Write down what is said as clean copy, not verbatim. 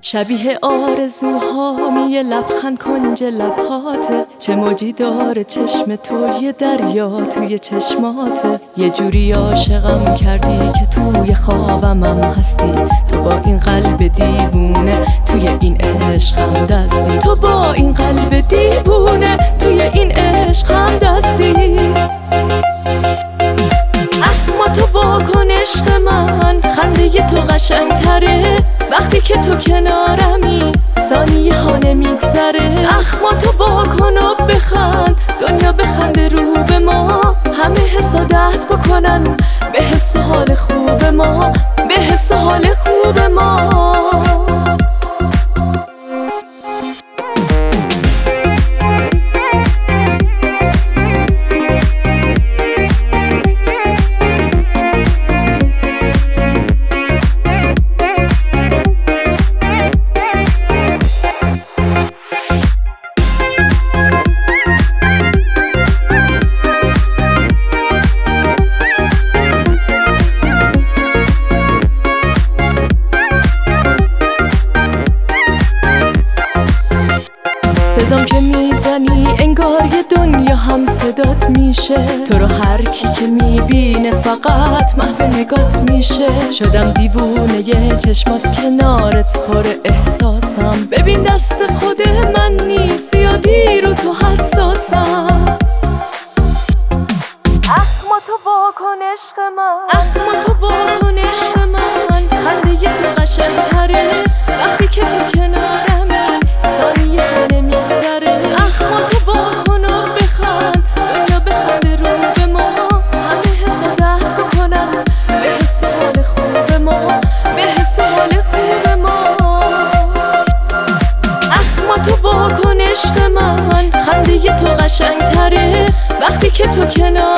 شبیه آرزوهام یه لبخند کنج لبهاته، چه موجی داره چشم تو، یه دریا توی چشماته. یه جوری عاشقم کردی که توی خوابمم هستی، تو با این قلب دیوونه توی این عشقم دستی، تو با این قلب دیوونه توی این عشقم دستی. اما تو واکن عشق من، خنده تو قشنگتره وقتی که تو کنارمی، ثانیه ها نمیگذره. اما تو واکن و بخند، دنیا بخنده رو به ما، همه حسادت بکنن به حس و حال خوب ما، به حس و حال خوب ما. صدام که میزنی انگار یه دنیا هم صدات میشه، تو رو هر کی که میبینه فقط محو نگات میشه. شدم دیوونه یه چشمات کنارت پر احساسم، ببین دست خود من نیست یا دیر و تو حساسم. اخما تو واکن عشق من، اخما تو واکن عشق من، خنده تو قشنگتره وقتی که تو کنارمی، ثانیه ها نمیگذره. اخما تو واکن و بخند، دنیا بخنده رو به ما، همه حسادت بکنن به حس حال خوب ما، به حس حال خوب ما. اخما تو واکن عشق من، خنده تو قشنگتره وقتی که تو کنار